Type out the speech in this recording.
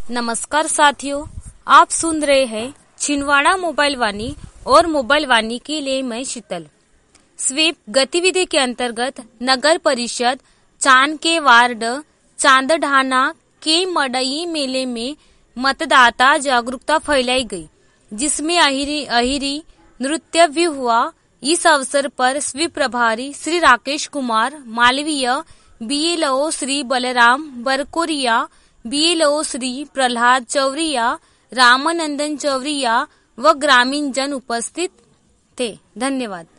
नमस्कार साथियों, आप सुन रहे हैं छिंदवाड़ा मोबाइल वाणी और मोबाइल वाणी के लिए मैं शीतल। स्वीप गतिविधि के अंतर्गत नगर परिषद चांद के वार्ड चांदढाना के मड़ई मेले में मतदाता जागरूकता फैलाई गई, जिसमें अहिरी नृत्य भी हुआ। इस अवसर पर स्वीप प्रभारी श्री राकेश कुमार मालवीय, बीएलओ श्री बलराम बरकोरिया, बीएलओ श्री प्रहलाद चौरिया, रामानंदन चौरिया व ग्रामीण जन उपस्थित थे। धन्यवाद।